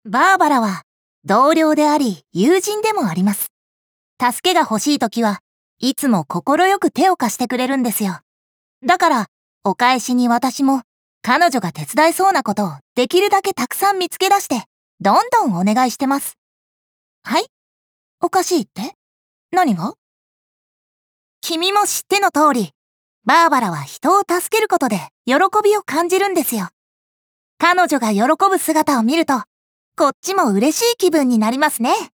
バーバラは同僚であり友人でもあります。助けが欲しいときはいつも快く手を貸してくれるんですよ。だからお返しに私も彼女が手伝いそうなことをできるだけたくさん見つけ出してどんどんお願いしてます。はい？おかしいって？何が？君も知っての通り、バーバラは人を助けることで喜びを感じるんですよ。彼女が喜ぶ姿を見ると、こっちも嬉しい気分になりますね。